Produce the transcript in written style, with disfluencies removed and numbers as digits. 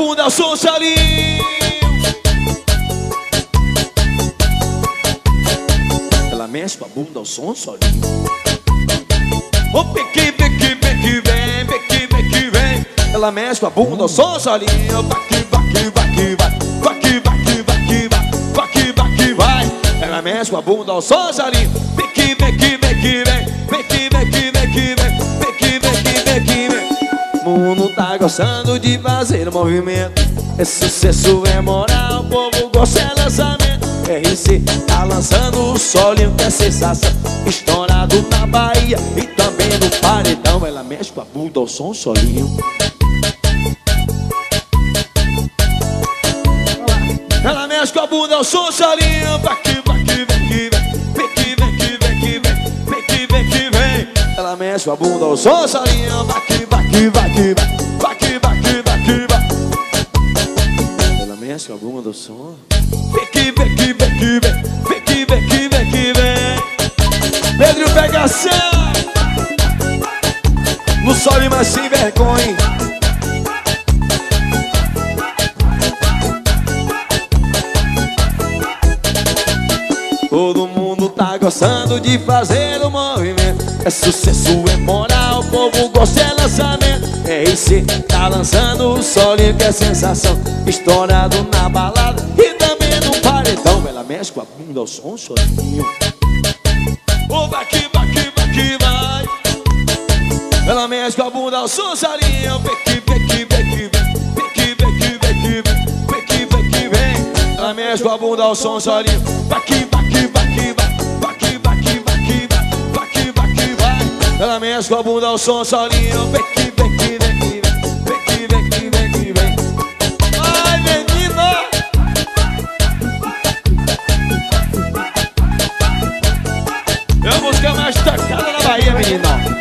bunda, som solinho. Ela mexe com a bunda, o som solinho. Oh, pequi, pequi, pequi, vem, pequi, pequi, vem. Ela mexe com a bunda, o som solinho. Baqui, baqui, baqui, vai. Baqui, baqui, baqui, vai. Baqui, baqui, vai. Ela mexe com a bunda, o som solinho. Pequi, pequi, pequi, vem. Pequi, pequi, pequi, vem. Pequi, pequi, pequi, vem. O mundo tá gostando de fazer movimento. É sucesso, é moral, o povo gosta é lançamento. RC tá lançando o solinho que é sensação. Estourado na Bahia e também no paredão. Ela mexe com a bunda, o som solinho. Ela mexe com a bunda, o som solinho. Baqui, baqui, baqui, vem. Baqui, baqui, baqui, vem. Baqui, baqui, vem. Ela mexe com a bunda, o som solinho. Baqui, baqui, baqui, vai. Baqui, baqui, baqui, vai. Ela mexe com a bunda, o som. Bequi, bequi, bequi, vem. Bequi, bequi, bequi, vem. Pedro Pegação. No sobe, mas sem vergonha. Todo mundo tá gostando de fazer o movimento. É sucesso, é moral, o povo gosta é lançamento. RC tá lançando o solinho que é sensação. Estourado na balada e também no paredão. Ela mexe com a bunda, o som solinho. Oh, baqui, baqui, baqui, vai. Ela mexe com a bunda, o som solinho. Bequi, bequi, bequi, vem. Bequi, bequi, bequi, vem. Bequi, bequi, vem. Ela mexe com a bunda, o som solinho. Baqui, baqui, baqui, vai. Baqui, baqui, baqui, vai. Baqui, baqui, vai. Ela mexe com a bunda, o som solinho. Bequi, bequi, bequi, vem. Bequi, bequi, bequi, vem. Ai, menina! É a música mais tocada na Bahia, menina.